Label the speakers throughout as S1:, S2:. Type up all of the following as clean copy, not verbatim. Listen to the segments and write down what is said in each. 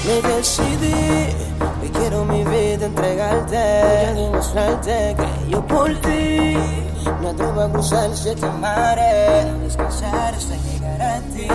S1: Me decidí y quiero mi vida entregarte. Voy a demostrarte que yo por ti me atrevo a cruzar siete mares, a descansar hasta llegar a ti.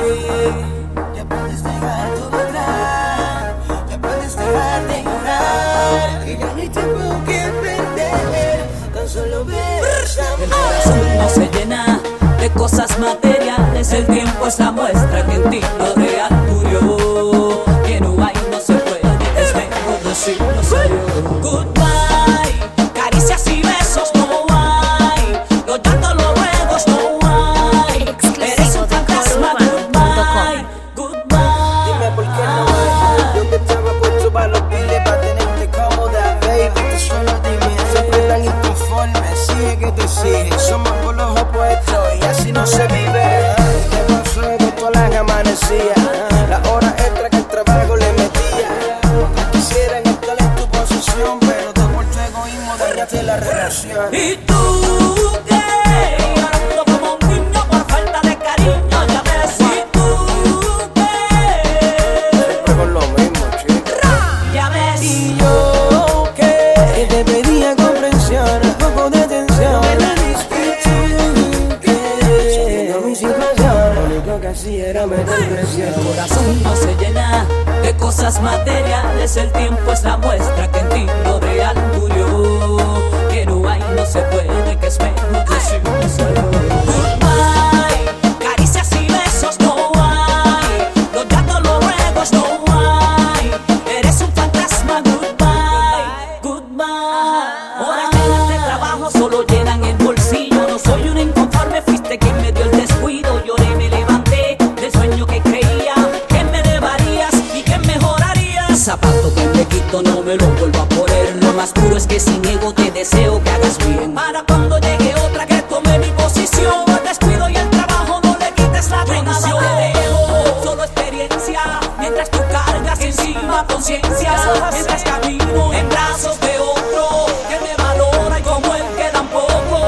S1: Ya puedes dejar todo atrás, ya puedes dejar de llorar, y ya no hay tiempo que perder, tan solo bésame.
S2: El corazón no se llena de cosas materiales, el tiempo es la muestra que en ti lo real murió. Que no hay, no se puede, es mejor decirlo serio. Goodbye, caricias y besos no hay, los llantos, los ruegos no hay. Eres un fantasma, goodbye, goodbye.
S1: Dime por qué no hay, yo que estaba puesto para los piles, para tenerte cómoda, baby. Tú solo dime, siempre tan inconforme, sigue que te sigue, somos por los opuestos y así no se vive. ¿Qué pasó que todas las amanecías? La hora extra que el trabajo le metía. Que quisieran estar en tu posición, pero tú por tu egoísmo dañaste la relación.
S2: Y tú que llorando como un niño por falta de cariño, ya ves. Y tú que
S1: siempre con lo mismo, chica.
S2: ya ves.
S1: Y yo que te pedía comprensión, un poco de atención. No me la diste. Y tú que sabiendo mi situación, lo único que hacía era meter presión.
S2: El corazón no se llena de cosas materiales, el tiempo es la muestra que en ti lo real murió. Que no hay, no se puede, que es mejor decirlo solo. Goodbye, caricias y besos no hay, los llantos, los ruegos no hay. Eres un fantasma, goodbye, goodbye. Horas llenas de trabajo solo llenan el bolsillo. No soy un inconforme, fuiste quien me dio el descuido. Lloré, me levanté del sueño que creía que me llevarías y que mejorarías. Zapato que me quito no me lo vuelvo a poner. Lo más duro es que sin ego te deseo que hagas bien, para cuando llegue otra que tome mi posición. El descuido y el trabajo no le quites la atención. Yo nada te dejo, solo experiencia, mientras tú cargas encima conciencia. Mientras camino en brazos de otro que me valora y como él quedan poco.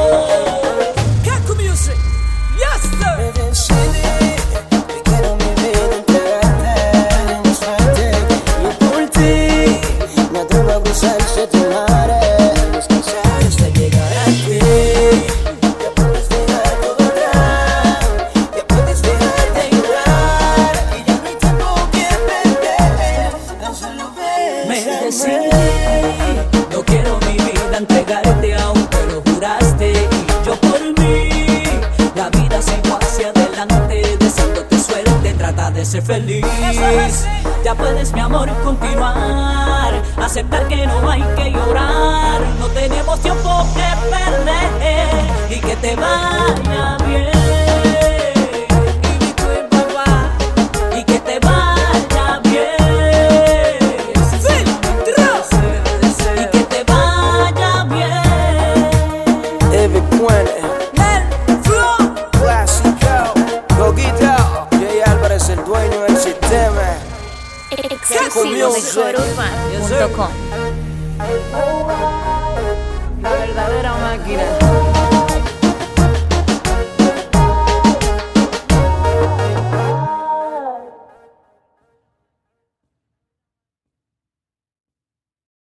S2: Kaku Music, yes sir.
S1: Me decidí y quiero mi vida entregarte, demostrarte que yo por ti me atrevo a cruzar siete mares, descansar hasta llegar a ti. Ya puedes dejar todo atrás, ya puedes dejar de llorar, y ya no hay tiempo que perder, tan solo
S2: Me
S1: bésame.
S2: decidí, no quiero mi vida entregarte aunque lo juraste. Y yo por mí, la vida sigo hacia adelante, deseándote suerte, trata de ser feliz. Ya puedes, mi amor, continuar, aceptar que no hay que llorar. No tenemos tiempo que perder y que te vaya bien. Y que te vaya bien. Y que te vaya bien.
S1: Epic Quene, Clásico, Coquito, Jay Álvarez, el dueño del sistema.
S3: Exclusivo de Coruban.com.
S4: La verdadera máquina.